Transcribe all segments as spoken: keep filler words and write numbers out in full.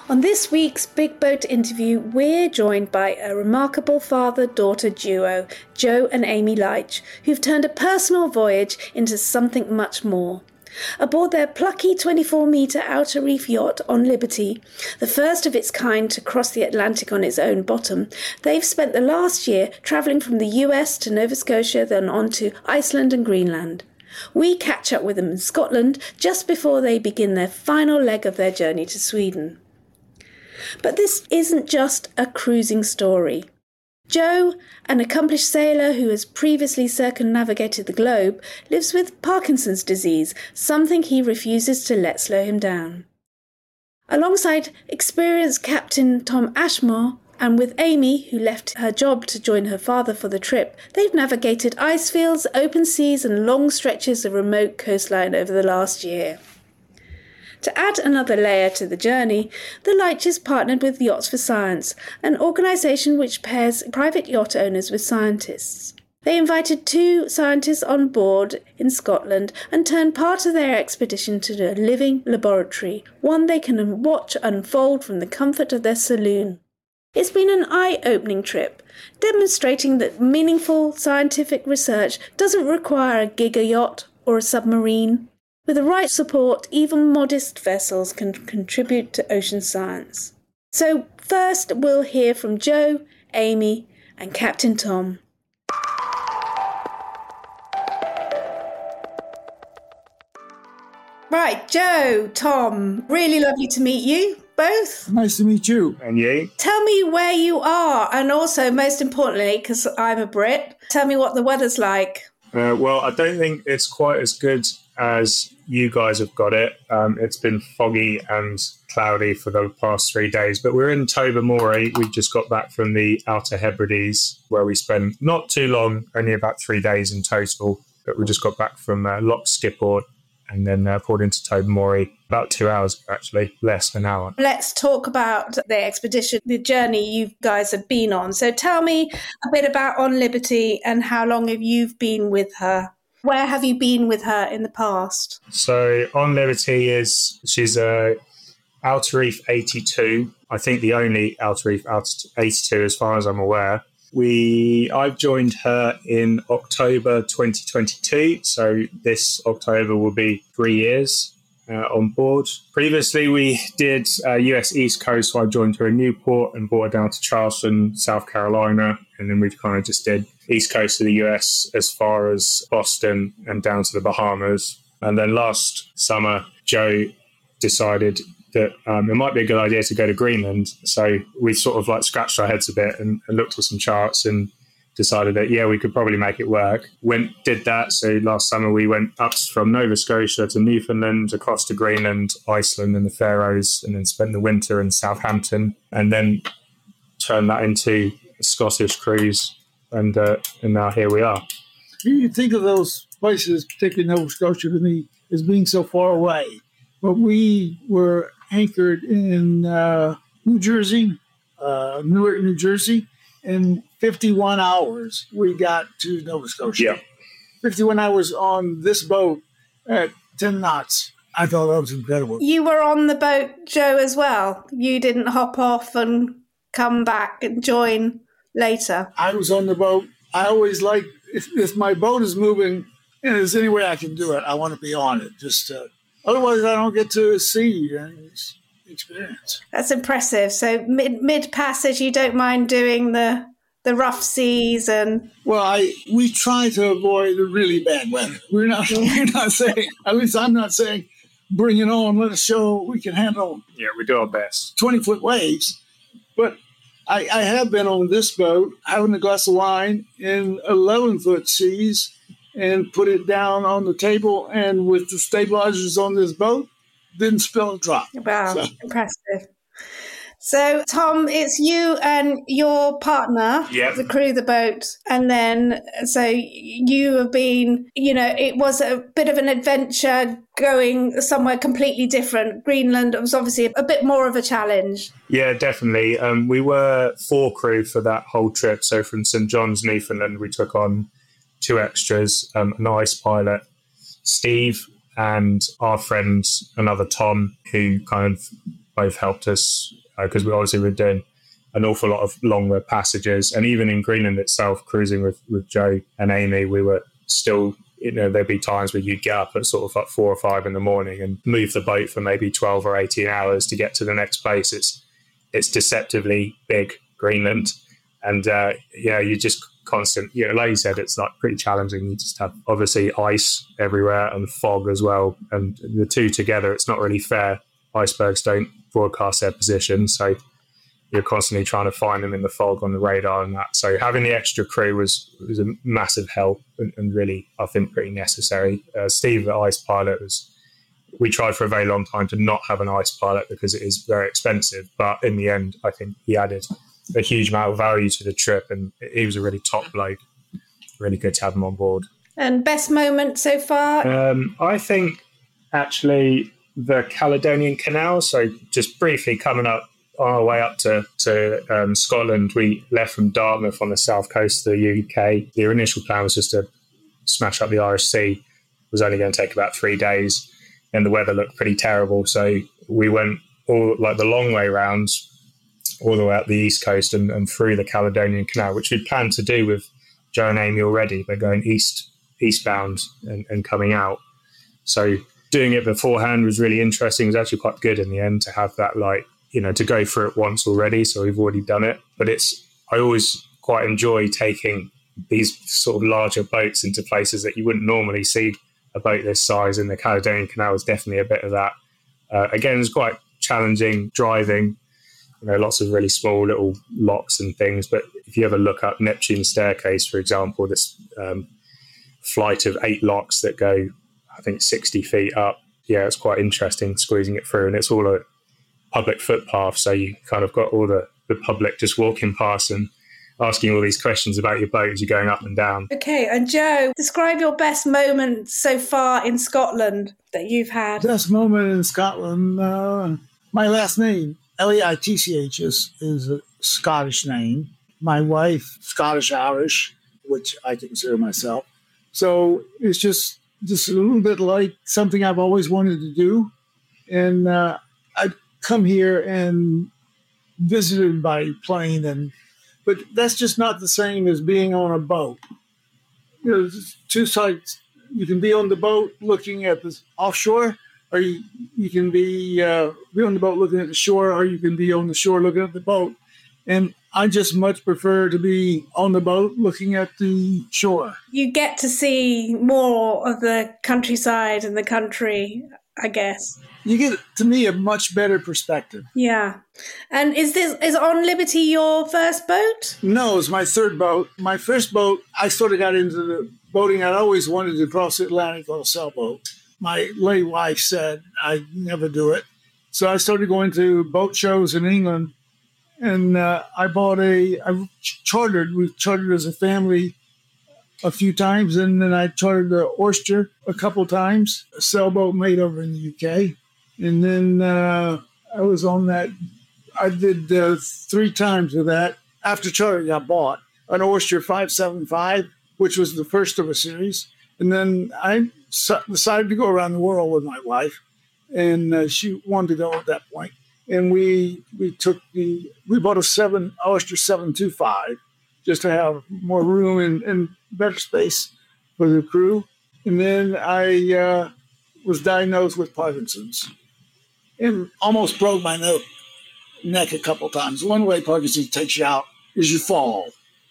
On this week's Big Boat interview, we're joined by a remarkable father-daughter duo, Joe and Amy Leitch, who've turned a personal voyage into something much more. Aboard their plucky twenty-four metre outer reef yacht On Liberty, the first of its kind to cross the Atlantic on its own bottom, they've spent the last year travelling from the U S to Nova Scotia, then on to Iceland and Greenland. We catch up with them in Scotland just before they begin their final leg of their journey to Sweden. But this isn't just a cruising story. Joe, an accomplished sailor who has previously circumnavigated the globe, lives with Parkinson's disease, something he refuses to let slow him down. Alongside experienced Captain Tom Ashmore, and with Amy, who left her job to join her father for the trip, they've navigated ice fields, open seas and long stretches of remote coastline over the last year. To add another layer to the journey, the Leitches partnered with Yachts for Science, an organisation which pairs private yacht owners with scientists. They invited two scientists on board in Scotland and turned part of their expedition to a living laboratory, one they can watch unfold from the comfort of their saloon. It's been an eye-opening trip, demonstrating that meaningful scientific research doesn't require a giga yacht or a submarine. With the right support, even modest vessels can contribute to ocean science. So first we'll hear from Joe, Amy and Captain Tom. Right, Joe, Tom, really lovely to meet you both. Nice to meet you. And you? Tell me where you are, and also, most importantly, because I'm a Brit, tell me what the weather's like. Uh, well, I don't think it's quite as good as you guys have got it. Um, it's been foggy and cloudy for the past three days, but we're in Tobermory. We just got back from the Outer Hebrides, where we spent not too long, only about three days in total, but we just got back from uh, Loch Skipport and then uh, poured into Tobermory about two hours, actually, less than an hour. Let's talk about the expedition, the journey you guys have been on. So tell me a bit about On Liberty and how long have you been with her? Where have you been with her in the past? So On Liberty is, she's a Outer Reef eighty-two. I think the only Outer Reef eighty-two as far as I'm aware. We I've joined her in October twenty twenty-two. So this October will be three years uh, on board. Previously, we did uh, U S East Coast. So I joined her in Newport and brought her down to Charleston, South Carolina. And then we kind of just did East Coast of the U S as far as Boston and down to the Bahamas. And then last summer, Joe decided that um, it might be a good idea to go to Greenland. So we sort of like scratched our heads a bit and, and looked at some charts and decided that, yeah, we could probably make it work. Went, did that. So last summer we went up from Nova Scotia to Newfoundland, across to Greenland, Iceland and the Faroes, and then spent the winter in Southampton, and then turned that into a Scottish cruise. And, uh, and now here we are. You think of those places, particularly Nova Scotia to me, as being so far away. But we were anchored in uh, New Jersey, uh, Newark, New Jersey. In fifty-one hours, we got to Nova Scotia. Yeah. fifty-one hours on this boat at ten knots. I thought that was incredible. You were on the boat, Joe, as well. You didn't hop off and come back and join later. I was on the boat. I always like, if, if my boat is moving and there's any way I can do it, I want to be on it. Just uh, otherwise, I don't get to see and experience. That's impressive. So mid mid passage, you don't mind doing the the rough seas and. Well, I we try to avoid the really bad weather. We're not. We're not saying. At least I'm not saying. Bring it on. Let us show we can handle. Yeah, we do our best. twenty foot waves, but. I, I have been on this boat having a glass of wine in eleven foot seas and put it down on the table, and with the stabilizers on this boat, didn't spill a drop. Wow, so. Impressive. So, Tom, it's you and your partner, yep. the crew of the boat. And then, so you have been, you know, it was a bit of an adventure going somewhere completely different. Greenland was obviously a bit more of a challenge. Yeah, definitely. Um, we were four crew for that whole trip. So from Saint John's, Newfoundland, we took on two extras, um, an ice pilot, Steve, and our friend, another Tom, who kind of both helped us because uh, we obviously were doing an awful lot of longer passages. And even in Greenland itself, cruising with, with Joe and Amy, we were still, you know, there'd be times where you'd get up at sort of like four or five in the morning and move the boat for maybe twelve or eighteen hours to get to the next place. It's it's deceptively big, Greenland. And, uh, yeah, you just constant, you know, like you said, it's like pretty challenging. You just have obviously ice everywhere and fog as well. And the two together, it's not really fair. Icebergs don't broadcast their position. So you're constantly trying to find them in the fog on the radar and that. So having the extra crew was was a massive help and, and really, I think, pretty necessary. Uh, Steve, the ice pilot, was. We tried for a very long time to not have an ice pilot because it is very expensive. But in the end, I think he added a huge amount of value to the trip, and he was a really top bloke. Really good to have him on board. And best moment so far? Um, I think actually the Caledonian Canal. So just briefly coming up on our way up to, to um, Scotland, we left from Dartmouth on the south coast of the U K. The initial plan was just to smash up the Irish Sea. It was only going to take about three days, and the weather looked pretty terrible. So we went all like the long way round, all the way up the east coast and, and through the Caledonian Canal, which we'd planned to do with Joe and Amy already. They're going east, eastbound and, and coming out. So doing it beforehand was really interesting. It was actually quite good in the end to have that, like, you know, to go through it once already. So we've already done it. But it's, I always quite enjoy taking these sort of larger boats into places that you wouldn't normally see a boat this size, and the Caledonian Canal is definitely a bit of that. Uh, again, it's quite challenging driving. You know, lots of really small little locks and things. But if you ever look up Neptune Staircase, for example, this um, flight of eight locks that go, I think, sixty feet up. Yeah, it's quite interesting squeezing it through. And it's all a public footpath. So you kind of got all the, the public just walking past and asking all these questions about your boat as you're going up and down. Okay, and Joe, describe your best moment so far in Scotland that you've had. Best moment in Scotland, uh, my last name, L E I T C H, is, is a Scottish name. My wife, Scottish-Irish, which I consider myself. So it's just, just a little bit like something I've always wanted to do. And uh, I'd come here and visited by plane, and but that's just not the same as being on a boat. You know, there's two sides. You can be on the boat looking at the offshore, or you, you can be, uh, be on the boat looking at the shore, or you can be on the shore looking at the boat. And I just much prefer to be on the boat looking at the shore. You get to see more of the countryside and the country, I guess. You get, to me, a much better perspective. Yeah. And is this is On Liberty your first boat? No, it's my third boat. My first boat, I sort of got into the boating. I'd always wanted to cross the Atlantic on a sailboat. My late wife said I'd never do it. So I started going to boat shows in England. And uh, I bought a, I chartered, we chartered as a family a few times. And then I chartered the Oyster a couple times, a sailboat made over in the U K. And then uh, I was on that. I did uh, three times of that. After charter, I bought an Oyster five seventy-five, which was the first of a series. And then I decided to go around the world with my wife. And uh, she wanted to go at that point. And we we took the, we bought a seven Oyster seven twenty-five just to have more room and, and better space for the crew. And then I uh, was diagnosed with Parkinson's and almost broke my no- neck a couple times. One way Parkinson's takes you out is you fall.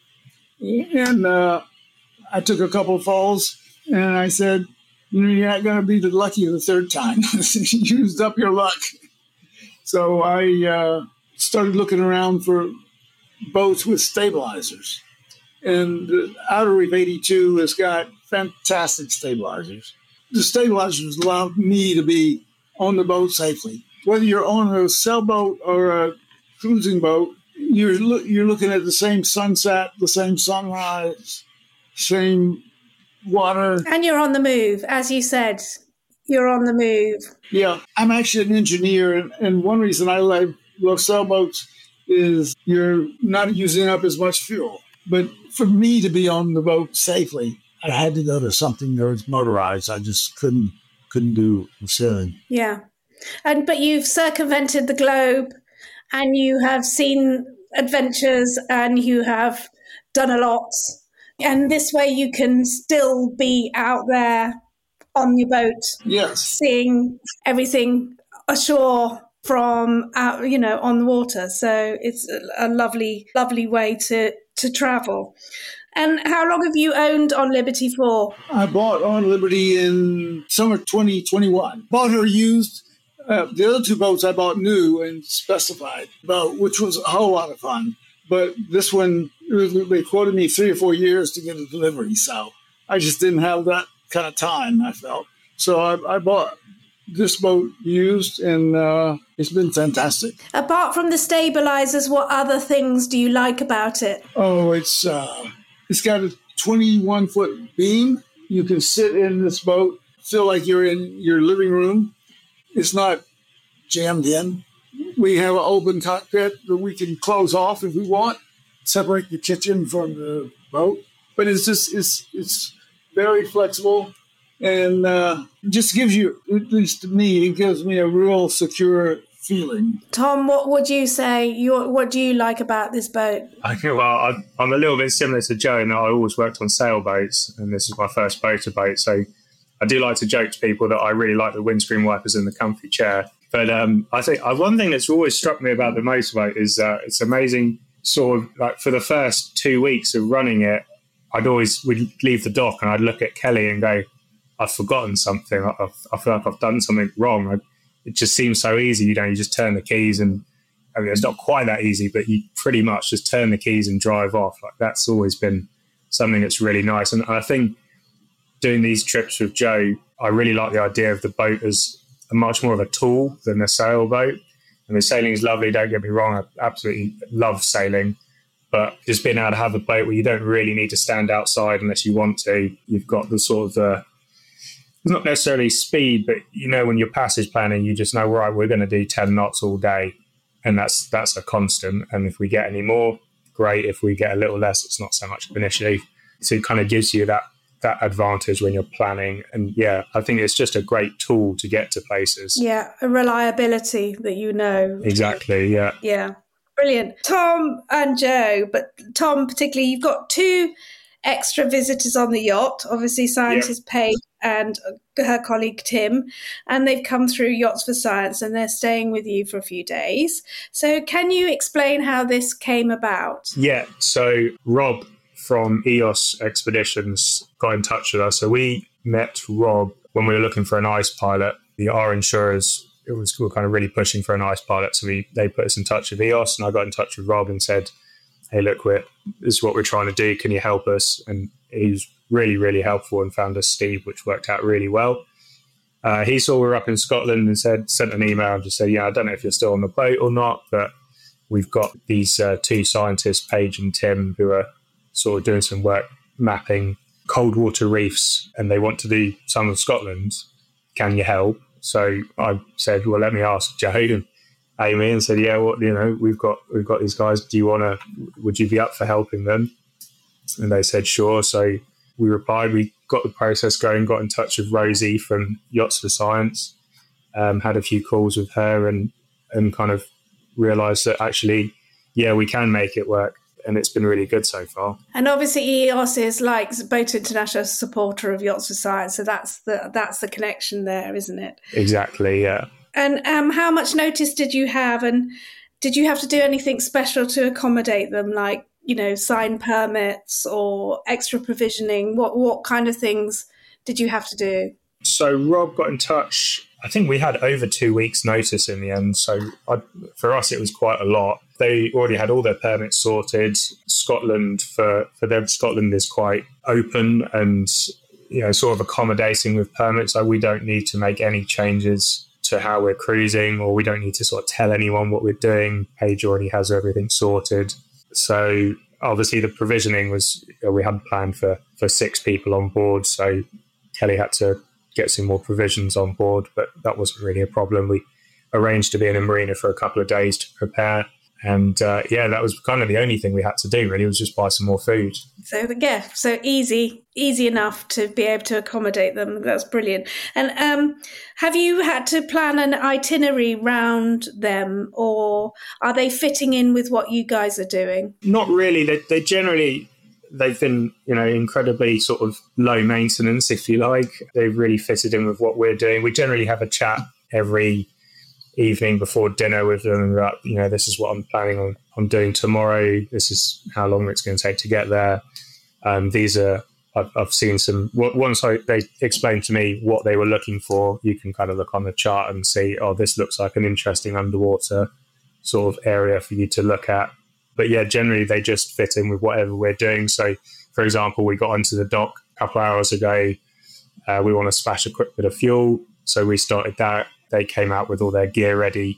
And uh, I took a couple of falls, and I said, you know, you're not going to be the lucky the third time. You used up your luck. So I uh, started looking around for boats with stabilizers. And the Outer Reef eighty-two has got fantastic stabilizers. The stabilizers allow me to be on the boat safely. Whether you're on a sailboat or a cruising boat, you're lo- you're looking at the same sunset, the same sunrise, same water. And you're on the move, as you said. You're on the move. Yeah, I'm actually an engineer, and, and one reason I love, love sailboats is you're not using up as much fuel. But for me to be on the boat safely, I had to go to something that was motorized. I just couldn't couldn't do sailing. Yeah. And but you've circumvented the globe, and you have seen adventures, and you have done a lot. And this way, you can still be out there on your boat, Yes. seeing everything ashore from out, you know, on the water. So it's a, a lovely, lovely way to to travel. And how long have you owned On Liberty for? I bought On Liberty in summer twenty twenty-one. Bought her used. Uh, the other two boats I bought new and specified boat, which was a whole lot of fun. But this one, it was, they quoted me three or four years to get a delivery. So I just didn't have that kind of time, I felt. So I, I bought this boat used, and uh, it's been fantastic. Apart from the stabilizers, what other things do you like about it? Oh, it's uh, it's got a twenty-one foot beam. You can sit in this boat, feel like you're in your living room. It's not jammed in. We have an open cockpit that we can close off if we want, separate the kitchen from the boat. But it's just it's it's very flexible, and uh, just gives you, at least to me, it gives me a real secure feeling. Tom, what would you say? You, what do you like about this boat? I think, well, I, I'm a little bit similar to Joe in that I always worked on sailboats, and this is my first motorboat. So I do like to joke to people that I really like the windscreen wipers and the comfy chair. But um, I think uh, one thing that's always struck me about the motorboat is uh, it's amazing. Sort of like for the first two weeks of running it, I'd always would leave the dock and I'd look at Kelly and go, I've forgotten something. I, I feel like I've done something wrong. I, it just seems so easy. You know, you just turn the keys and, I mean, it's not quite that easy, but you pretty much just turn the keys and drive off. Like that's always been something that's really nice. And I think doing these trips with Joe, I really like the idea of the boat as a much more of a tool than a sailboat. I mean, sailing is lovely, don't get me wrong. I absolutely love sailing. But just being able to have a boat where you don't really need to stand outside unless you want to. You've got the sort of, uh, not necessarily speed, but you know when you're passage planning, you just know, right, we're going to do ten knots all day. And that's that's a constant. And if we get any more, great. If we get a little less, it's not so much of an issue. So it kind of gives you that that advantage when you're planning. And yeah, I think it's just a great tool to get to places. Yeah, a reliability that you know. Exactly, yeah. Yeah, brilliant. Tom and Joe, but Tom particularly, you've got two extra visitors on the yacht, obviously scientist yeah. Paige and her colleague Tim, and they've come through Yachts for Science and they're staying with you for a few days. So can you explain how this came about? Yeah, so Rob from E O S Expeditions got in touch with us. So we met Rob when we were looking for an ice pilot. The our insurers, it was we were kind of really pushing for an ice pilot. So we they put us in touch with E O S, and I got in touch with Rob and said, hey, look, we're, this is what we're trying to do. Can you help us? And he was really, really helpful and found us Steve, which worked out really well. Uh, he saw we were up in Scotland and said, sent an email and just said, yeah, I don't know if you're still on the boat or not, but we've got these uh, two scientists, Paige and Tim, who are sort of doing some work mapping cold water reefs, and they want to do some of Scotland. Can you help? So I said, well, let me ask Joe and Amy, and said, yeah, well, you know, we've got we've got these guys. Do you want to? Would you be up for helping them? And they said, sure. So we replied. We got the process going. Got in touch with Rosie from Yachts for Science. Um, had a few calls with her, and and kind of realised that actually, yeah, we can make it work. And it's been really good so far. And obviously E O S is like Boat International supporter of Yachts for Science, so that's the that's the connection there, isn't it? Exactly, yeah. And um, how much notice did you have, and did you have to do anything special to accommodate them, like, you know, sign permits or extra provisioning? What what kind of things did you have to do? So Rob got in touch. I think we had over two weeks' notice in the end. So I, for us, it was quite a lot. They already had all their permits sorted. Scotland, for, for them, Scotland is quite open and, you know, sort of accommodating with permits. So we don't need to make any changes to how we're cruising, or we don't need to sort of tell anyone what we're doing. Paige already has everything sorted. So obviously the provisioning was, you know, we had planned for, for six people on board. So Kelly had to get some more provisions on board, but that wasn't really a problem. We arranged to be in a marina for a couple of days to prepare. And uh, yeah, that was kind of the only thing we had to do, really, was just buy some more food. So yeah, so easy, easy enough to be able to accommodate them. That's brilliant. And um, have you had to plan an itinerary round them, or are they fitting in with what you guys are doing? Not really. They, they generally, they've been, you know, incredibly sort of low maintenance, if you like. They've really fitted in with what we're doing. We generally have a chat every evening before dinner with them about, you know, this is what I'm planning on, on doing tomorrow. This is how long it's going to take to get there. Um, these are, I've, I've seen some, once I, they explained to me what they were looking for, you can kind of look on the chart and see, oh, this looks like an interesting underwater sort of area for you to look at. But yeah, generally they just fit in with whatever we're doing. So, for example, we got onto the dock a couple of hours ago. Uh, we want to splash a quick bit of fuel. So we started that. They came out with all their gear ready,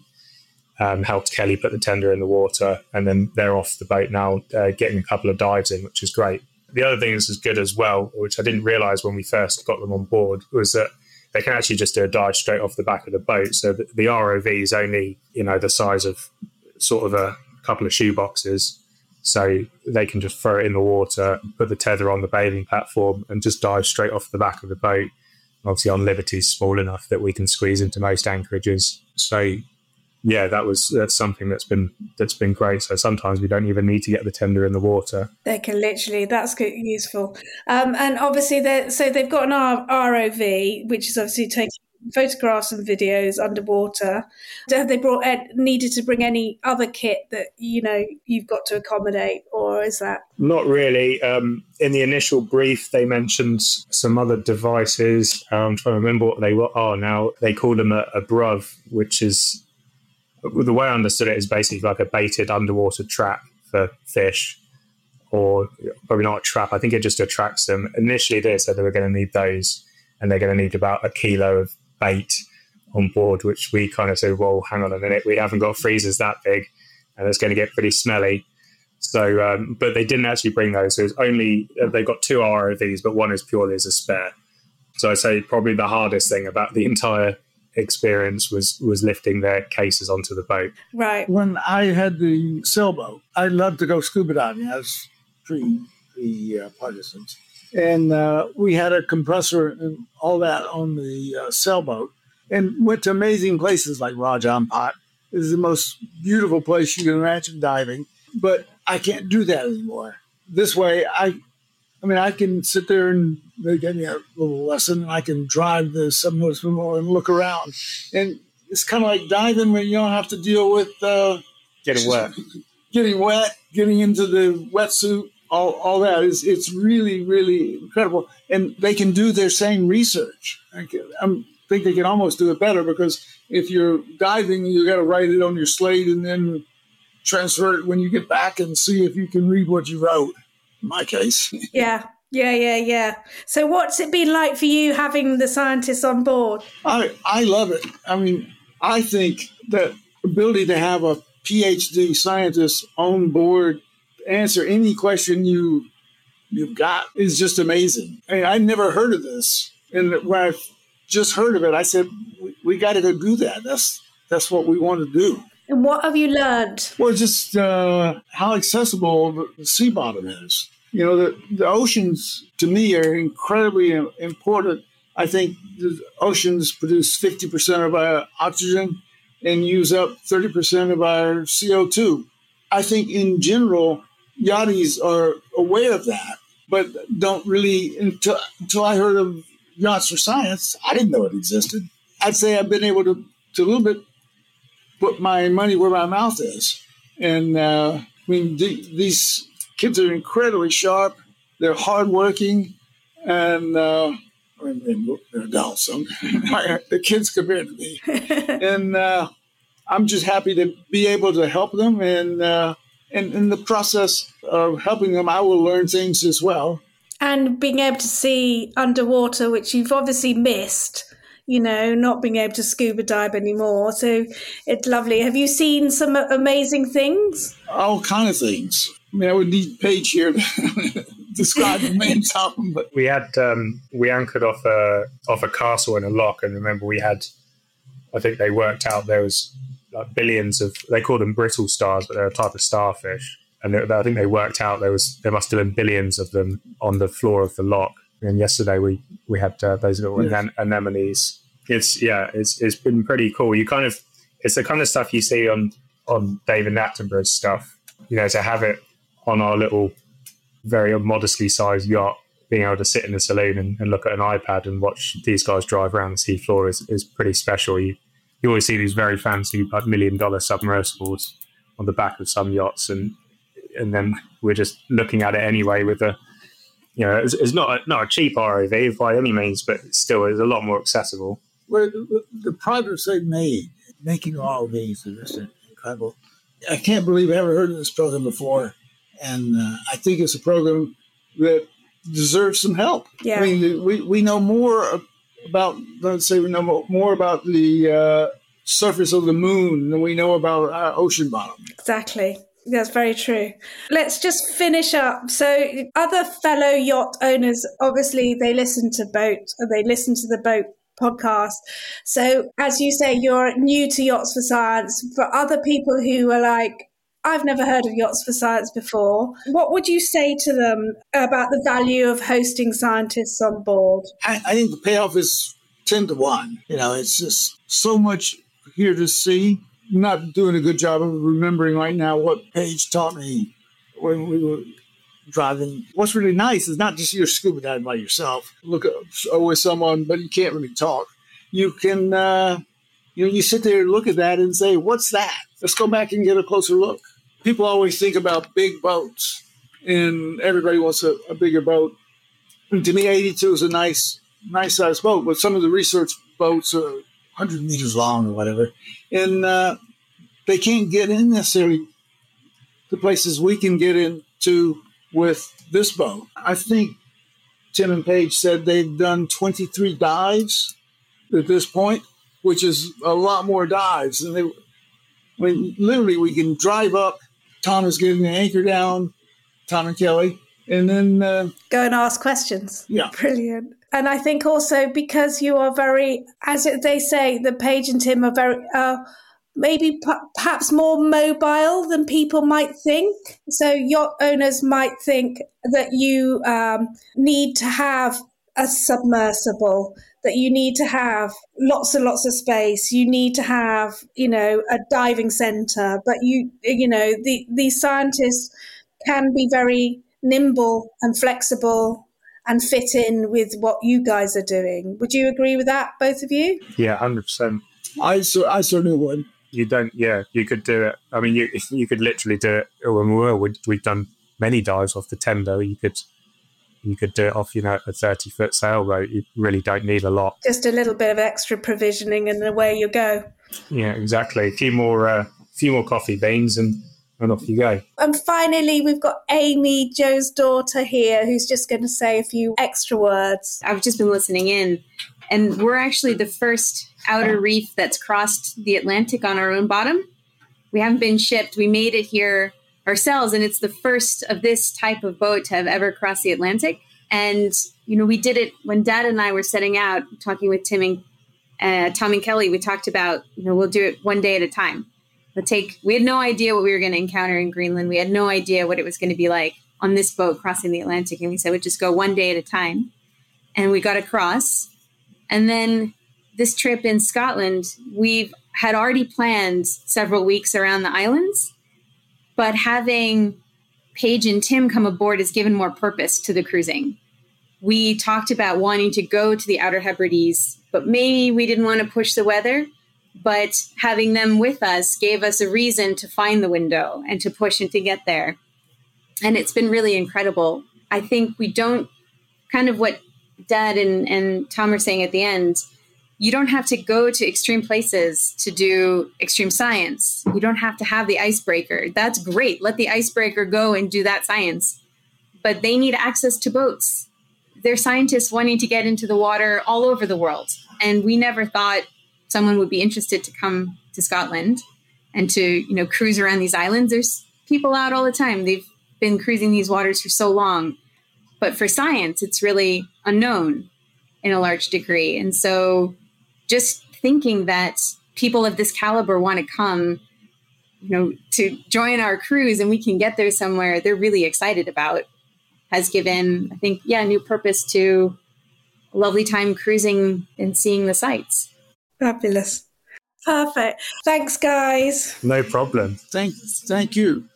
um, helped Kelly put the tender in the water, and then they're off the boat now, uh, getting a couple of dives in, which is great. The other thing that's good as well, which I didn't realise when we first got them on board, was that they can actually just do a dive straight off the back of the boat. So the, the R O V is only, you know, the size of sort of a couple of shoe boxes. So they can just throw it in the water, put the tether on the bathing platform, and just dive straight off the back of the boat. Obviously, on Liberty's small enough that we can squeeze into most anchorages. So, yeah, that was that's something that's been that's been great. So sometimes we don't even need to get the tender in the water. They can literally, that's good, useful. Um, and obviously, they so they've got an R- ROV, which is obviously taking photographs and videos underwater. Have they brought needed to bring any other kit that, you know, you've got to accommodate, or is that? Not really. Um, in the initial brief, they mentioned some other devices. I'm trying to remember what they are now. They called them a, a B R U V, which is, the way I understood it, is basically like a baited underwater trap for fish, or probably not a trap. I think it just attracts them. Initially, they said they were going to need those, and they're going to need about a kilo of bait on board, which we kind of said, well, hang on a minute, we haven't got freezers that big, and it's going to get pretty smelly. So, um, but they didn't actually bring those. So it's only, they've got two R O Vs, but one is purely as a spare. So I'd say probably the hardest thing about the entire experience was was lifting their cases onto the boat. Right. When I had the sailboat, I loved to go scuba diving. I was pre, pre uh, Parkinson's. And uh, we had a compressor and all that on the uh, sailboat, and went to amazing places like Rajan Pot. It is the most beautiful place you can imagine diving, but I can't do that anymore. This way, I I mean, I can sit there and they give me a little lesson, and I can drive the submersible swimmer and look around. And it's kind of like diving when you don't have to deal with uh, Getting wet. Getting wet, getting into the wetsuit. All, all that is, it's really, really incredible. And they can do their same research. I, can, I think they can almost do it better, because if you're diving, you got to write it on your slate and then transfer it when you get back and see if you can read what you wrote, in my case. Yeah, yeah, yeah, yeah. So what's it been like for you having the scientists on board? I, I love it. I mean, I think that ability to have a PhD scientist on board answer any question you you've got is just amazing. I mean, I never heard of this, and when I just heard of it, I said, "We, we got to go do that. That's that's what we want to do." And what have you learned? Well, just uh, how accessible the, the sea bottom is. You know, the the oceans to me are incredibly important. I think the oceans produce fifty percent of our oxygen and use up thirty percent of our C O two. I think in general, yachties are aware of that, but don't really, until, until I heard of Yachts for Science, I didn't know it existed. I'd say I've been able to, to a little bit put my money where my mouth is. And uh, I mean, the, these kids are incredibly sharp. They're hardworking, and uh, I mean, they're adults, so the kids compared to me. And uh, I'm just happy to be able to help them, and uh, and in the process of helping them, I will learn things as well. And being able to see underwater, which you've obviously missed, you know, not being able to scuba dive anymore. So it's lovely. Have you seen some amazing things? All kind of things. I mean, I would need Paige here to describe the names of them. But we had um, we anchored off a off a castle in a lock, and remember we had, I think they worked out there was like billions of, they call them brittle stars, but they're a type of starfish. And they, I think they worked out there was there must have been billions of them on the floor of the loch. And yesterday we we had uh, those little yes. anem- anemones. It's yeah, it's it's been pretty cool. You kind of it's the kind of stuff you see on on David Attenborough's stuff. You know, to have it on our little, very modestly sized yacht, being able to sit in the saloon and, and look at an iPad and watch these guys drive around the seafloor is is pretty special. You you always see these very fancy like million dollar submersibles on the back of some yachts, and and then we're just looking at it anyway with a, you know, it's, it's not a, not a cheap R O V by any means, but still is a lot more accessible. Well, the, the progress they've made making R O Vs is just incredible. I can't believe I ever heard of this program before, and uh, I think it's a program that deserves some help. Yeah. I mean, we, we know more about, let's say we know more about the uh, surface of the moon than we know about our ocean bottom. Exactly. That's very true. Let's just finish up. So other fellow yacht owners, obviously they listen to boat, or they listen to the boat podcast. So as you say, you're new to Yachts for Science. For other people who are like, I've never heard of Yachts for Science before, what would you say to them about the value of hosting scientists on board? I, I think the payoff is ten to one. You know, it's just so much here to see. I'm not doing a good job of remembering right now what Paige taught me when we were driving. What's really nice is not just you're scuba diving by yourself, look at, with someone, but you can't really talk. You can, uh, you know, you sit there and look at that and say, what's that? Let's go back and get a closer look. People always think about big boats, and everybody wants a, a bigger boat. And to me, eighty-two is a nice, nice sized boat, but some of the research boats are one hundred meters long or whatever, and uh, they can't get in necessarily the places we can get into with this boat. I think Tim and Paige said they've done twenty-three dives at this point, which is a lot more dives. And they, I mean, literally, we can drive up. Tom is getting the anchor down, Tom and Kelly, and then uh, go and ask questions. Yeah, brilliant. And I think also because you are very, as they say, the Paige and Tim are very, uh, maybe p- perhaps more mobile than people might think. So yacht owners might think that you um, need to have a submersible, that you need to have lots and lots of space. You need to have, you know, a diving center. But you, you know, the these scientists can be very nimble and flexible and fit in with what you guys are doing. Would you agree with that, both of you? Yeah, one hundred percent. I, so, I certainly would. You don't, yeah, you could do it. I mean, you you could literally do it. Well, we, we've done many dives off the Tendo. You could you could do it off, you know, a thirty-foot sailboat. You really don't need a lot. Just a little bit of extra provisioning and away you go. Yeah, exactly. A few more, uh, few more coffee beans and, and off you go. And finally, we've got Amy, Joe's daughter here, who's just going to say a few extra words. I've just been listening in, and we're actually the first outer reef that's crossed the Atlantic on our own bottom. We haven't been shipped. We made it here ourselves, and it's the first of this type of boat to have ever crossed the Atlantic. And, you know, we did it when Dad and I were setting out, talking with Tim and uh, Tom and Kelly. We talked about, you know, we'll do it one day at a time. We'll take, we had no idea what we were going to encounter in Greenland. We had no idea what it was going to be like on this boat crossing the Atlantic. And we said, we'd just go one day at a time. And we got across. And then this trip in Scotland, we've had already planned several weeks around the islands, but having Paige and Tim come aboard has given more purpose to the cruising. We talked about wanting to go to the Outer Hebrides, but maybe we didn't want to push the weather, but having them with us gave us a reason to find the window and to push and to get there. And it's been really incredible. I think we don't, kind of what Dad and, and Tom are saying at the end, you don't have to go to extreme places to do extreme science. You don't have to have the icebreaker. That's great. Let the icebreaker go and do that science. But they need access to boats. They're scientists wanting to get into the water all over the world. And we never thought someone would be interested to come to Scotland and to, you know, cruise around these islands. There's people out all the time. They've been cruising these waters for so long. But for science, it's really unknown in a large degree. And so just thinking that people of this caliber want to come, you know, to join our cruise and we can get there somewhere they're really excited about, has given, I think, yeah, new purpose to a lovely time cruising and seeing the sights. Fabulous. Perfect. Thanks, guys. No problem. Thank, thank you.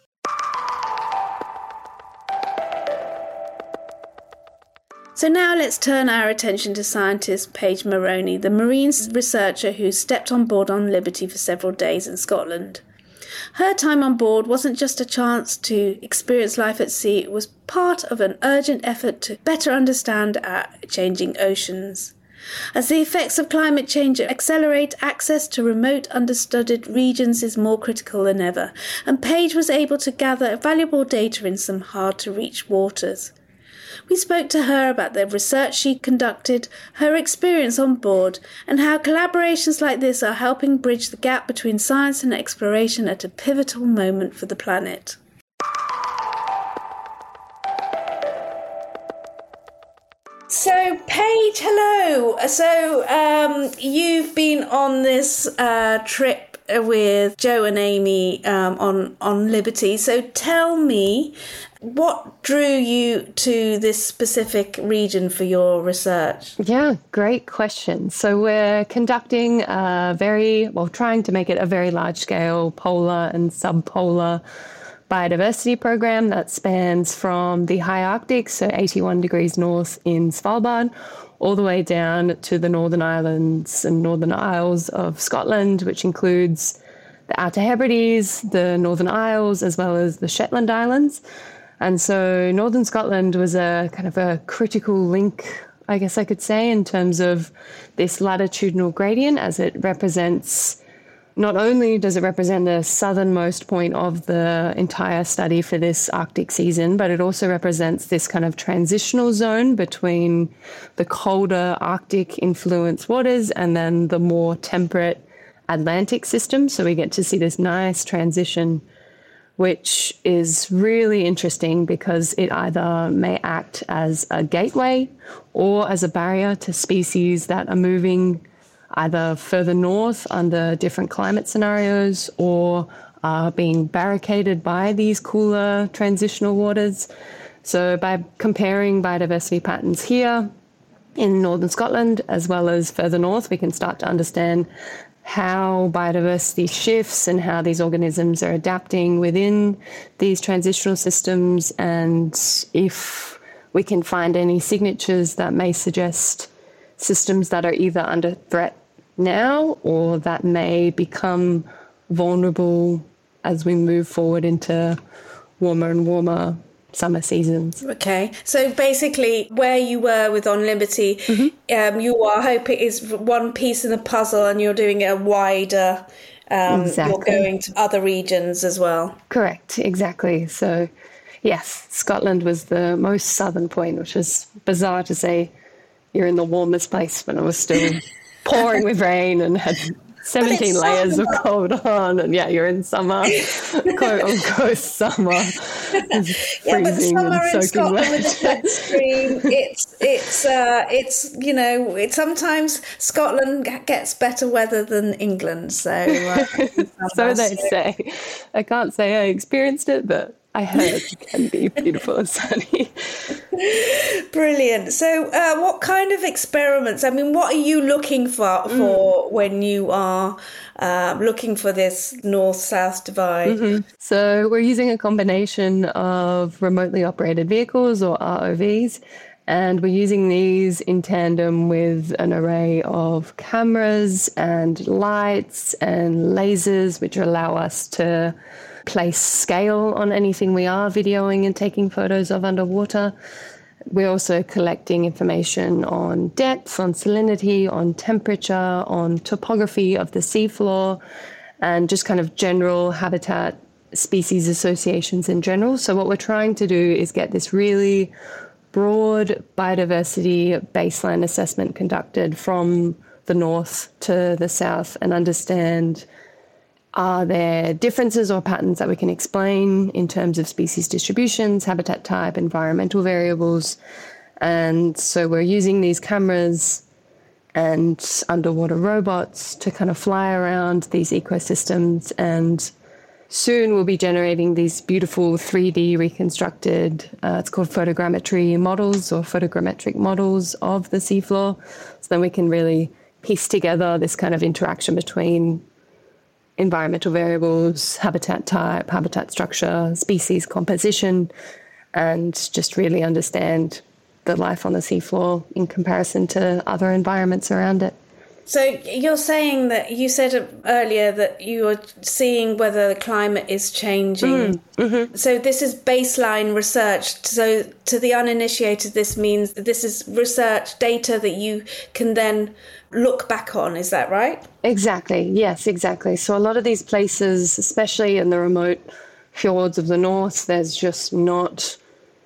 So now let's turn our attention to scientist Paige Maroney, the marine researcher who stepped on board on Liberty for several days in Scotland. Her time on board wasn't just a chance to experience life at sea, it was part of an urgent effort to better understand our changing oceans. As the effects of climate change accelerate, access to remote understudied regions is more critical than ever, and Paige was able to gather valuable data in some hard-to-reach waters. We spoke to her about the research she conducted, her experience on board, and how collaborations like this are helping bridge the gap between science and exploration at a pivotal moment for the planet. So, Paige, hello. So, um, you've been on this uh, trip with Joe and Amy um, on, on Liberty. So tell me, what drew you to this specific region for your research? Yeah, great question. So we're conducting a very, well, trying to make it a very large-scale polar and subpolar biodiversity program that spans from the high Arctic, so eighty-one degrees north in Svalbard, all the way down to the Northern Islands and Northern Isles of Scotland, which includes the Outer Hebrides, the Northern Isles, as well as the Shetland Islands. And so Northern Scotland was a kind of a critical link, I guess I could say, in terms of this latitudinal gradient, as it represents, not only does it represent the southernmost point of the entire study for this Arctic season, but it also represents this kind of transitional zone between the colder Arctic influenced waters and then the more temperate Atlantic system. So we get to see this nice transition, which is really interesting because it either may act as a gateway or as a barrier to species that are moving either further north under different climate scenarios or are being barricaded by these cooler transitional waters. So by comparing biodiversity patterns here in northern Scotland as well as further north, we can start to understand how biodiversity shifts and how these organisms are adapting within these transitional systems, and if we can find any signatures that may suggest systems that are either under threat now or that may become vulnerable as we move forward into warmer and warmer summer seasons. Okay, so basically where you were with On Liberty, mm-hmm. um, you are hoping is one piece in the puzzle and you're doing a wider, um, exactly. You're going to other regions as well. Correct, exactly. So yes, Scotland was the most southern point, which is bizarre to say you're in the warmest place when it was still pouring with rain and had seventeen layers summer. Of cold on, and yeah, you're in summer, quote unquote summer. It's yeah, but summer in Scotland wet. With a extreme, it's it's uh, it's you know, it sometimes Scotland gets better weather than England, so uh, so they say. I can't say I experienced it, but I heard it can be beautiful and sunny. Brilliant. So uh, what kind of experiments, I mean, what are you looking for, for mm. when you are uh, looking for this north-south divide? Mm-hmm. So we're using a combination of remotely operated vehicles, or R O Vs, and we're using these in tandem with an array of cameras and lights and lasers, which allow us to place scale on anything we are videoing and taking photos of underwater. We're also collecting information on depth, on salinity, on temperature, on topography of the seafloor, and just kind of general habitat species associations in general. So what we're trying to do is get this really broad biodiversity baseline assessment conducted from the north to the south and understand, are there differences or patterns that we can explain in terms of species distributions, habitat type, environmental variables? And so we're using these cameras and underwater robots to kind of fly around these ecosystems. And soon we'll be generating these beautiful three D reconstructed, uh, it's called photogrammetry models or photogrammetric models of the seafloor. So then we can really piece together this kind of interaction between environmental variables, habitat type, habitat structure, species composition, and just really understand the life on the seafloor in comparison to other environments around it. So you're saying that you said earlier that you are seeing whether the climate is changing. Mm, mm-hmm. So this is baseline research. So to the uninitiated, this means that this is research data that you can then look back on. Is that right? Exactly. Yes, exactly. So a lot of these places, especially in the remote fjords of the north, there's just not...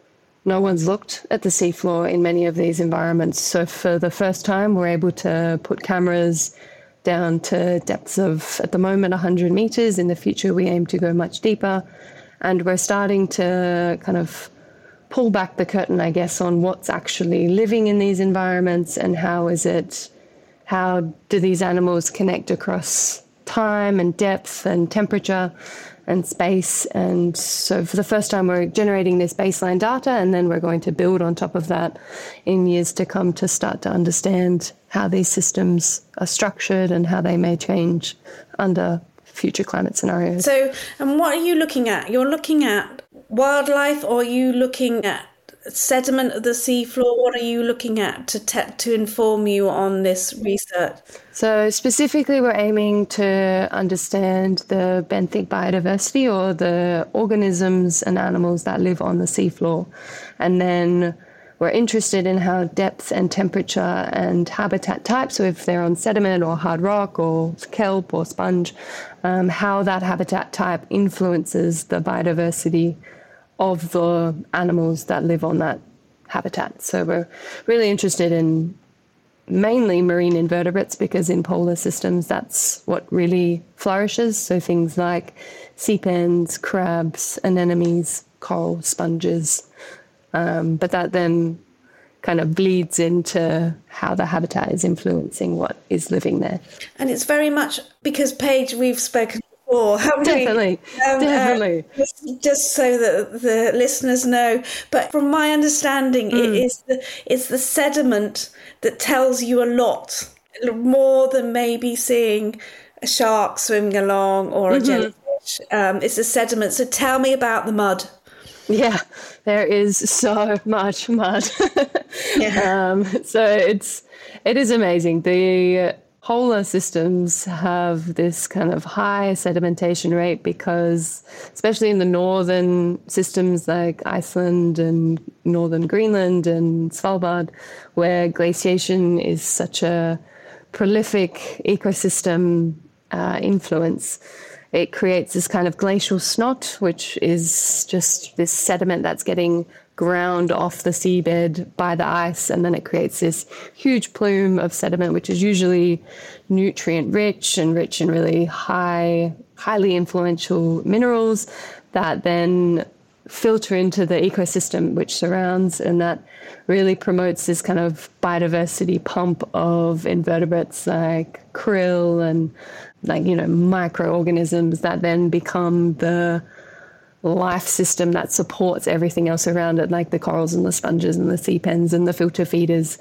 No one's looked at the seafloor in many of these environments. So for the first time, we're able to put cameras down to depths of, at the moment, one hundred meters. In the future, we aim to go much deeper. And we're starting to kind of pull back the curtain, I guess, on what's actually living in these environments and how is it, how do these animals connect across time and depth and temperature and space. And so for the first time, we're generating this baseline data, and then we're going to build on top of that in years to come to start to understand how these systems are structured and how they may change under future climate scenarios. So, and what are you looking at? You're looking at wildlife, or are you looking at sediment of the seafloor? What are you looking at to te- to inform you on this research? So specifically, we're aiming to understand the benthic biodiversity, or the organisms and animals that live on the seafloor. And then we're interested in how depth and temperature and habitat type, so if they're on sediment or hard rock or kelp or sponge, um, how that habitat type influences the biodiversity of the animals that live on that habitat. So we're really interested in mainly marine invertebrates, because in polar systems, that's what really flourishes. So things like sea pens, crabs, anemones, coral, sponges. Um, but that then kind of bleeds into how the habitat is influencing what is living there. And it's very much because, Paige, we've spoken before, haven't Definitely, we? Um, definitely. Uh, just, just so that the listeners know. But from my understanding, mm. it is the, it's the sediment that tells you a lot, more than maybe seeing a shark swimming along or a mm-hmm. jellyfish. Um, it's the sediment. So tell me about the mud. Yeah, there is so much mud. yeah. um, so it's it is amazing. The polar systems have this kind of high sedimentation rate because, especially in the northern systems like Iceland and northern Greenland and Svalbard, where glaciation is such a prolific ecosystem uh, influence, it creates this kind of glacial snot, which is just this sediment that's getting ground off the seabed by the ice, and then it creates this huge plume of sediment, which is usually nutrient rich and rich in really high, highly influential minerals that then filter into the ecosystem which surrounds, and that really promotes this kind of biodiversity pump of invertebrates like krill and like, you know, microorganisms that then become the life system that supports everything else around it, like the corals and the sponges and the sea pens and the filter feeders.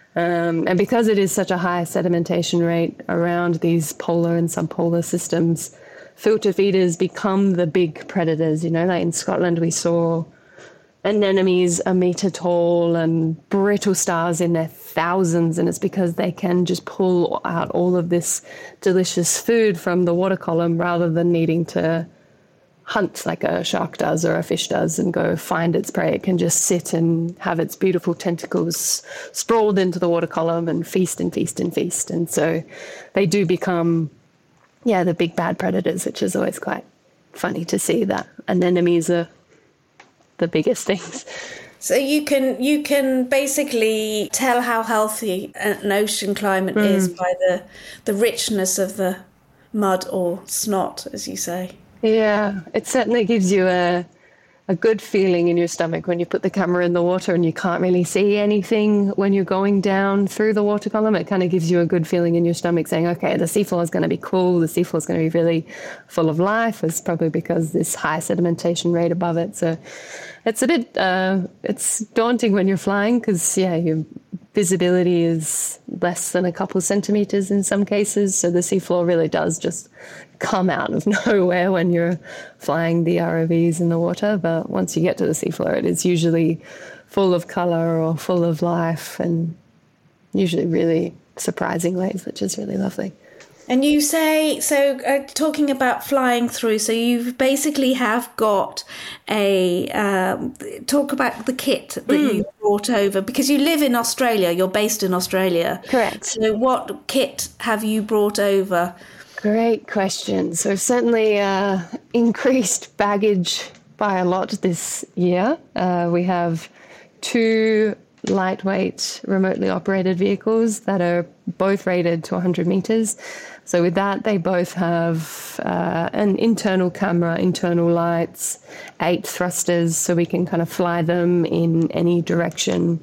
Um, and because it is such a high sedimentation rate around these polar and subpolar systems, filter feeders become the big predators. You know, like in Scotland, we saw anemones a metre tall and brittle stars in their thousands, and it's because they can just pull out all of this delicious food from the water column rather than needing to hunt like a shark does or a fish does and go find its prey. It can just sit and have its beautiful tentacles sprawled into the water column and feast and feast and feast. And so they do become, yeah, the big bad predators, which is always quite funny to see that anemones are the biggest things. So you can you can basically tell how healthy an ocean climate mm. is by the the richness of the mud or snot, as you say. Yeah, it certainly gives you a a good feeling in your stomach when you put the camera in the water and you can't really see anything when you're going down through the water column. It kind of gives you a good feeling in your stomach saying, okay, the seafloor is going to be cool. The seafloor is going to be really full of life. It's probably because this high sedimentation rate above it. So it's a bit, uh, it's daunting when you're flying because, yeah, your visibility is less than a couple of centimeters in some cases. So the seafloor really does just come out of nowhere when you're flying the R O Vs in the water. But once you get to the seafloor, it is usually full of color or full of life and usually really surprising waves, which is really lovely. And you say, so uh, talking about flying through, so you basically have got a, um, talk about the kit that mm. you brought over, because you live in Australia, you're based in Australia. Correct. So what kit have you brought over? Great question. So certainly uh, increased baggage by a lot this year. Uh, we have two lightweight remotely operated vehicles that are both rated to one hundred meters. So with that, they both have uh, an internal camera, internal lights, eight thrusters, so we can kind of fly them in any direction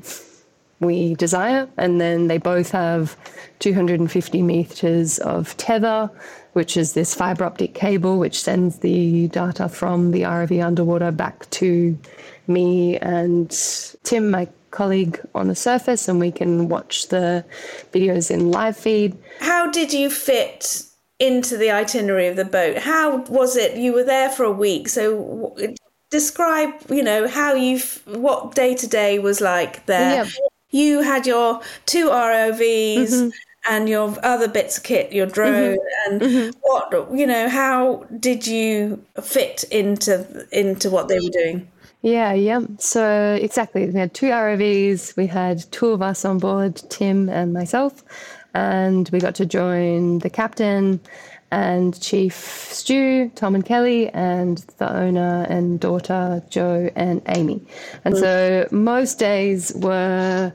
we desire. And then they both have two hundred fifty meters of tether, which is this fiber optic cable which sends the data from the R O V underwater back to me and Tim, my colleague, on the surface, and we can watch the videos in live feed. How did you fit into the itinerary of the boat? How was it? You were there for a week, so describe, you know, how you, what day to day was like there. Yeah. You had your two R O Vs mm-hmm. and your other bits of kit, your drone, mm-hmm. and mm-hmm. what, you know, how did you fit into into what they were doing? Yeah, yeah. So exactly, we had two R O Vs. We had two of us on board, Tim and myself, and we got to join the captain and Chief Stu, Tom and Kelly, and the owner and daughter, Joe and Amy. And so most days were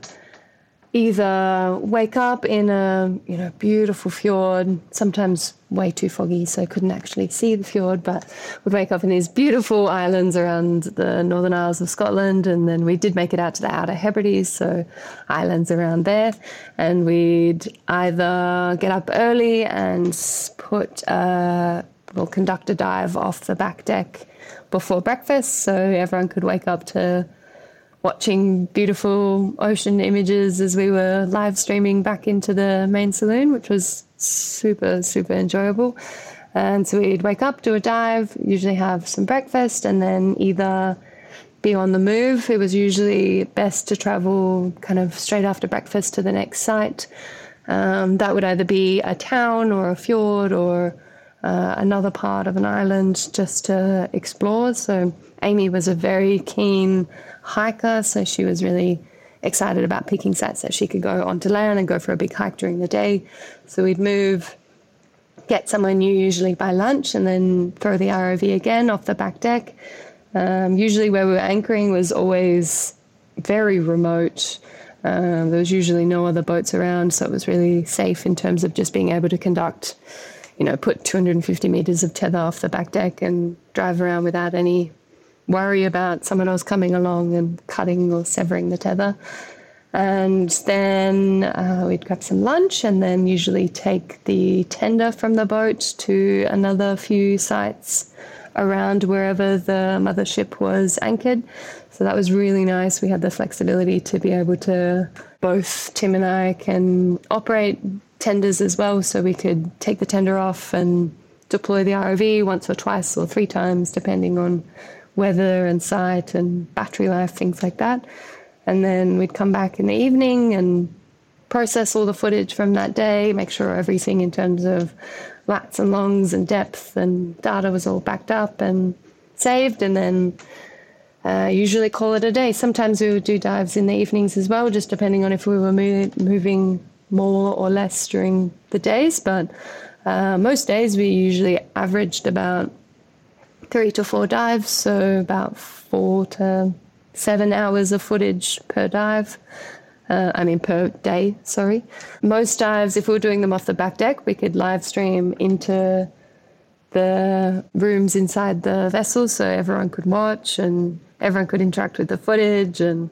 either wake up in a, you know, beautiful fjord, sometimes way too foggy, so I couldn't actually see the fjord, but would wake up in these beautiful islands around the Northern Isles of Scotland, and then we did make it out to the Outer Hebrides, so islands around there, and we'd either get up early and put a, well, conduct a dive off the back deck before breakfast, so everyone could wake up to watching beautiful ocean images as we were live streaming back into the main saloon, which was super, super enjoyable. And so we'd wake up, do a dive, usually have some breakfast, and then either be on the move. It was usually best to travel kind of straight after breakfast to the next site. Um, that would either be a town or a fjord or uh, another part of an island just to explore. So Amy was a very keen hiker, so she was really excited about picking sites that she could go onto land and go for a big hike during the day. So we'd move, get somewhere new usually by lunch, and then throw the R O V again off the back deck. Um, usually where we were anchoring was always very remote. Um, there was usually no other boats around, so it was really safe in terms of just being able to conduct, you know, put two hundred fifty meters of tether off the back deck and drive around without any worry about someone else coming along and cutting or severing the tether. And then uh, we'd grab some lunch and then usually take the tender from the boat to another few sites around wherever the mothership was anchored. So that was really nice. We had the flexibility to be able to, both Tim and I can operate tenders as well, so we could take the tender off and deploy the R O V once or twice or three times, depending on weather and site and battery life, things like that. And then we'd come back in the evening and process all the footage from that day, make sure everything in terms of lats and longs and depth and data was all backed up and saved, and then uh, usually call it a day. Sometimes we would do dives in the evenings as well, just depending on if we were mo- moving more or less during the days. But uh, most days we usually averaged about three to four dives, so about four to seven hours of footage per dive. Uh, I mean, per day, sorry. Most dives, if we were doing them off the back deck, we could live stream into the rooms inside the vessel so everyone could watch and everyone could interact with the footage. And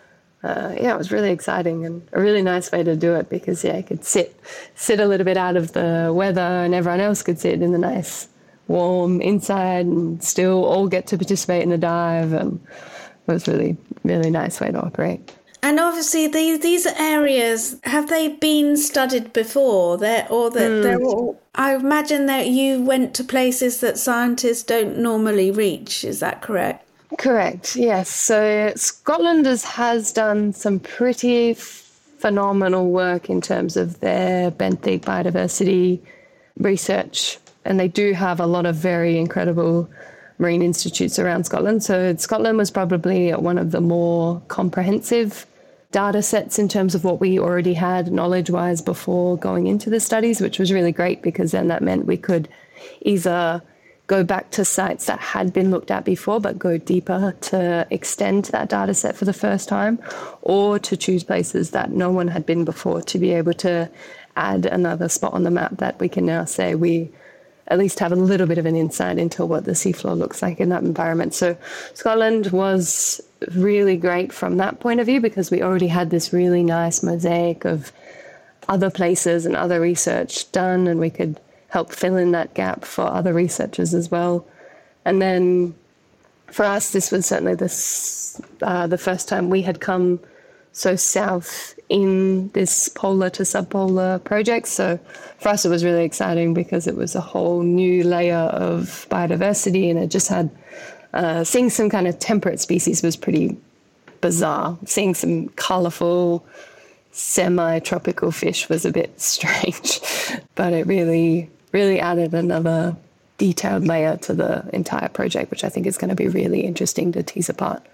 uh, yeah, it was really exciting and a really nice way to do it because, yeah, you could sit, sit a little bit out of the weather and everyone else could sit in the nice warm inside and still all get to participate in the dive. And it was really, really nice way to operate. And obviously, these these areas, have they been studied before? They're, or that mm. they're all, I imagine that you went to places that scientists don't normally reach. Is that correct? Correct, yes. So Scotland has, has done some pretty phenomenal work in terms of their benthic biodiversity research. And they do have a lot of very incredible marine institutes around Scotland. So Scotland was probably one of the more comprehensive data sets in terms of what we already had knowledge-wise before going into the studies, which was really great because then that meant we could either go back to sites that had been looked at before but go deeper to extend that data set for the first time, or to choose places that no one had been before to be able to add another spot on the map that we can now say we at least have a little bit of an insight into what the seafloor looks like in that environment. So Scotland was really great from that point of view because we already had this really nice mosaic of other places and other research done, and we could help fill in that gap for other researchers as well. And then for us, this was certainly this, uh, the first time we had come so south in this polar to subpolar project. So for us, it was really exciting because it was a whole new layer of biodiversity, and it just had, uh, seeing some kind of temperate species was pretty bizarre. Seeing some colourful semi-tropical fish was a bit strange, but it really, really added another detailed layer to the entire project, which I think is going to be really interesting to tease apart.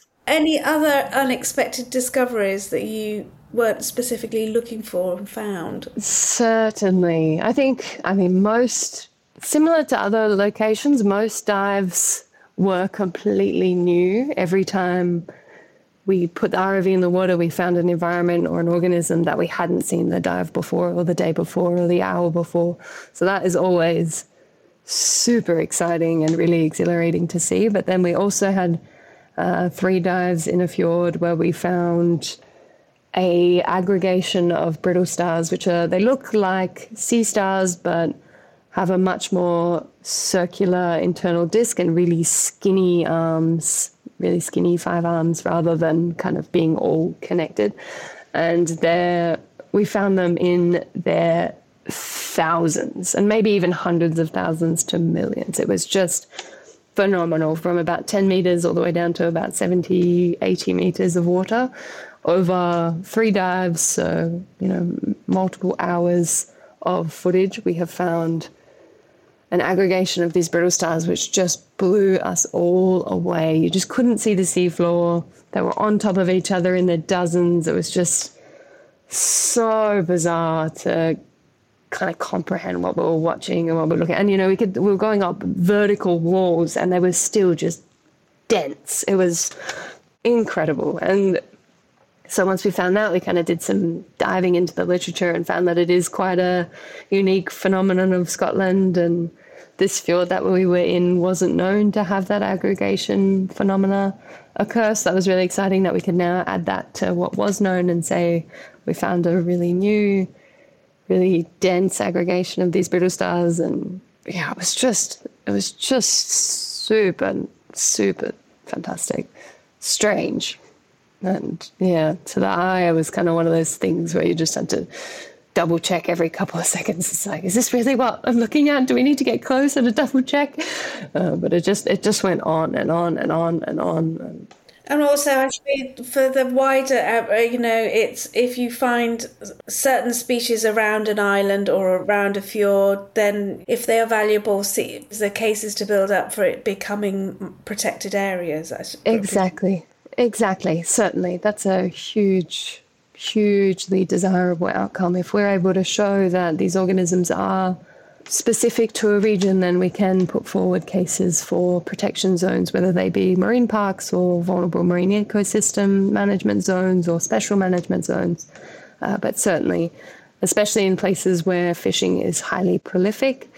Any other unexpected discoveries that you weren't specifically looking for and found? Certainly. I think, I mean, most, similar to other locations, most dives were completely new. Every time we put the R O V in the water, we found an environment or an organism that we hadn't seen the dive before or the day before or the hour before. So that is always super exciting and really exhilarating to see. But then we also had Uh, three dives in a fjord where we found a aggregation of brittle stars, which are, they look like sea stars, but have a much more circular internal disc and really skinny arms, really skinny five arms rather than kind of being all connected. And there, we found them in their thousands and maybe even hundreds of thousands to millions. It was just phenomenal, from about ten meters all the way down to about seventy, eighty meters of water over three dives. So, you know, multiple hours of footage. We have found an aggregation of these brittle stars, which just blew us all away. You just couldn't see the seafloor. They were on top of each other in their dozens. It was just so bizarre to kind of comprehend what we were watching and what we were looking at. And, you know, we could, we were going up vertical walls and they were still just dense. It was incredible. And so once we found that, we kind of did some diving into the literature and found that it is quite a unique phenomenon of Scotland. And this fjord that we were in wasn't known to have that aggregation phenomena occur. So that was really exciting that we could now add that to what was known and say we found a really new, really dense aggregation of these brittle stars. And yeah, it was just, it was just super, super fantastic, strange. And yeah, to the eye, it was kind of one of those things where you just had to double check every couple of seconds. It's like, is this really what I'm looking at? Do we need to get closer to double check? Uh, but it just, it just went on and on and on and on. And, And also, actually, for the wider, uh, you know, it's if you find certain species around an island or around a fjord, then if they are valuable, see, the cases to build up for it becoming protected areas. Exactly, exactly, certainly. That's a huge, hugely desirable outcome. If we're able to show that these organisms are specific to a region, then we can put forward cases for protection zones, whether they be marine parks or vulnerable marine ecosystem management zones or special management zones. Uh, but certainly, especially in places where fishing is highly prolific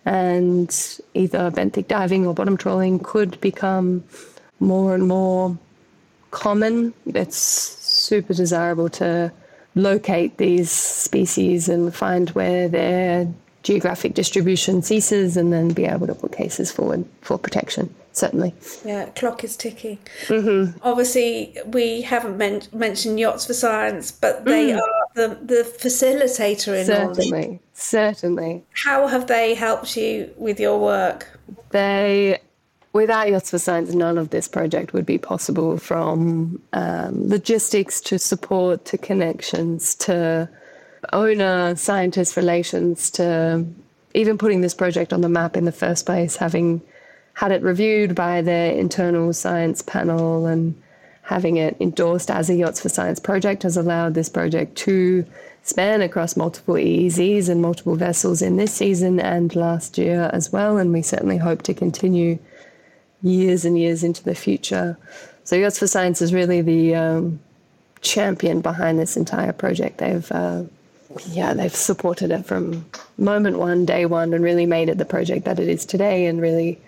and either benthic diving or bottom trawling could become more and more common. It's super desirable to locate these species and find where their geographic distribution ceases and then be able to put cases forward for protection, certainly. Yeah, clock is ticking. Mm-hmm. Obviously, we haven't men- mentioned Yachts for Science, but they mm. are the, the facilitator in certainly, all this. Certainly, certainly. How have they helped you with your work? They, without Yachts for Science, none of this project would be possible, from um, logistics to support to connections to owner scientist relations to even putting this project on the map in the first place, having had it reviewed by their internal science panel and having it endorsed as a Yachts for Science project has allowed this project to span across multiple E E Zs and multiple vessels in this season and last year as well, and we certainly hope to continue years and years into the future. So Yachts for Science is really the um, champion behind this entire project. They've uh, Yeah, they've supported it from moment one, day one, and really made it the project that it is today, and really,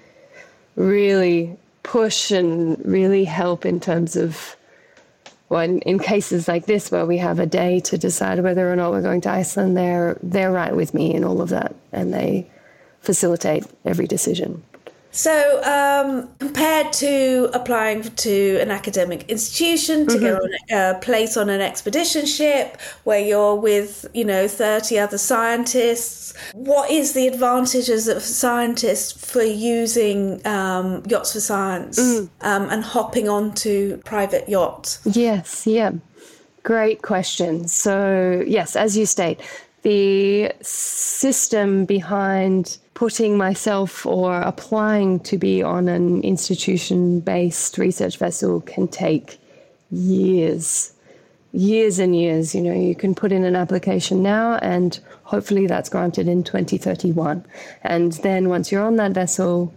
really push and really help in terms of, well, in, in cases like this where we have a day to decide whether or not we're going to Iceland, they're, they're right with me in all of that, and they facilitate every decision. So um, compared to applying to an academic institution to mm-hmm. go on a uh, place on an expedition ship where you're with, you know, thirty other scientists, what is the advantages of scientists for using um, Yachts for Science mm. um, and hopping onto private yachts? Yes, yeah. Great question. So, yes, as you state, the system behind putting myself or applying to be on an institution-based research vessel can take years, years and years. You know, you can put in an application now and hopefully that's granted in twenty thirty-one. And then once you're on that vessel,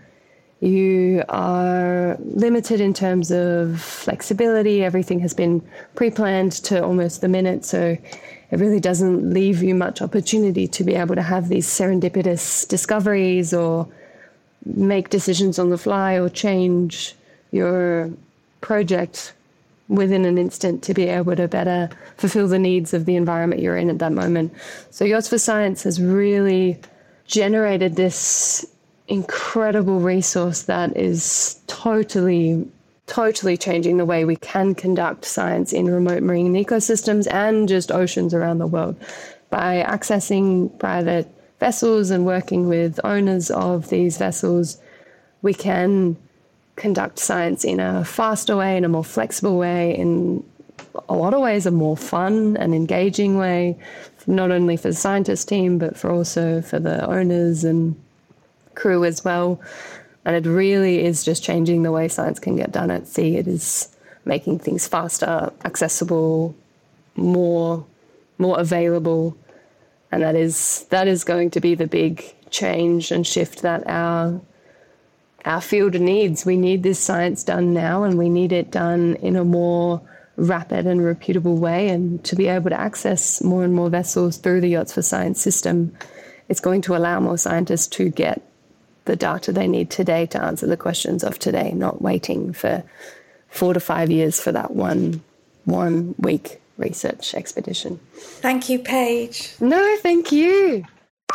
you are limited in terms of flexibility. Everything has been pre-planned to almost the minute, so it really doesn't leave you much opportunity to be able to have these serendipitous discoveries or make decisions on the fly or change your project within an instant to be able to better fulfill the needs of the environment you're in at that moment. So Yachts for Science has really generated this incredible resource that is totally totally changing the way we can conduct science in remote marine ecosystems and just oceans around the world. By accessing private vessels and working with owners of these vessels, we can conduct science in a faster way, in a more flexible way, in a lot of ways a more fun and engaging way, not only for the scientist team, but for also for the owners and crew as well. And it really is just changing the way science can get done at sea. It is making things faster, accessible, more more available. And that is that is going to be the big change and shift that our our field needs. We need this science done now, and we need it done in a more rapid and reputable way. And to be able to access more and more vessels through the Yachts for Science system, it's going to allow more scientists to get the data they need today to answer the questions of today, not waiting for four to five years for that one one week research expedition. Thank you, Paige. No, thank you.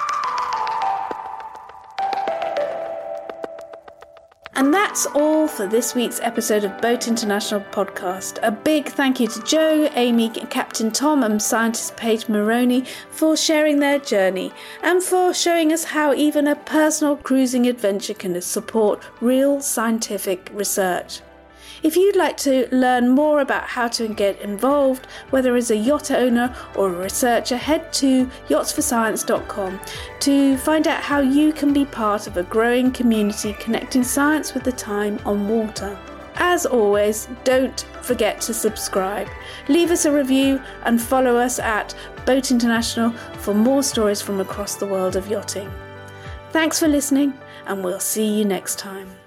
And that's all for this week's episode of Boat International Podcast. A big thank you to Joe, Amy, Captain Tom and scientist Paige Moroney for sharing their journey and for showing us how even a personal cruising adventure can support real scientific research. If you'd like to learn more about how to get involved, whether as a yacht owner or a researcher, head to yachts for science dot com to find out how you can be part of a growing community connecting science with the time on water. As always, don't forget to subscribe, leave us a review and follow us at Boat International for more stories from across the world of yachting. Thanks for listening, and we'll see you next time.